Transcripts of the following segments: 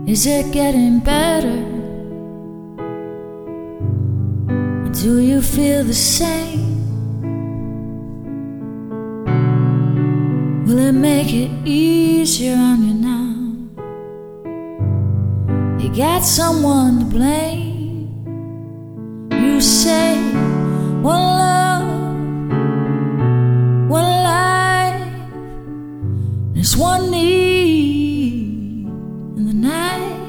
Is it getting better? Or do you feel the same? Will it make it easier on you now? You got someone to blame. You say one love, one life, there's one need in the night.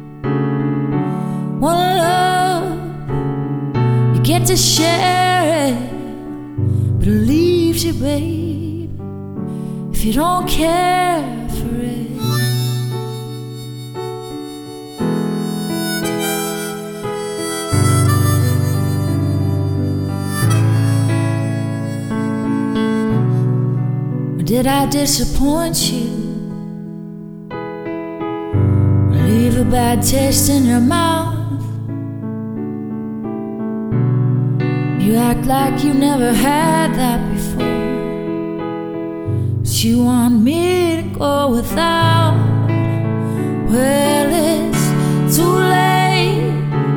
One love, you get to share it, but it leaves you, babe, if you don't care for it. Or did I disappoint you? Or leave a bad taste in your mouth? You act like you never had that before. You want me to go without? Well, it's too late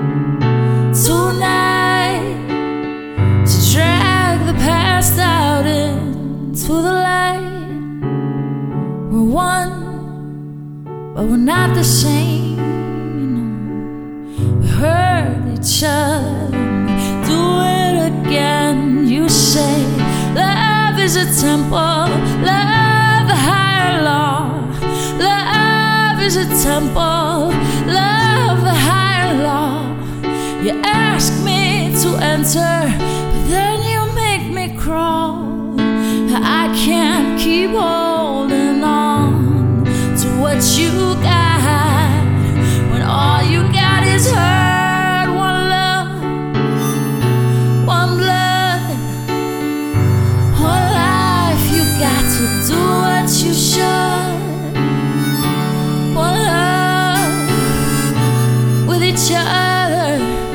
tonight to drag the past out into the light. We're one, but we're not the same, you know. We hurt each other, we do it again. You say love is a temple, love the higher law. Love is a temple, love the higher law. You ask me to enter, but then you make me crawl. I can't keep holding on to what you got when all you got is hurt. One love, one blood, one life. You got to do what you should. One love with each other,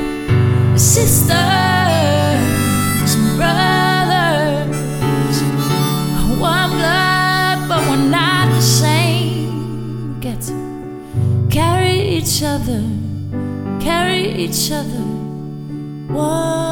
sisters and brothers. One blood, but we're not the same. We get to carry each other, carry each other. One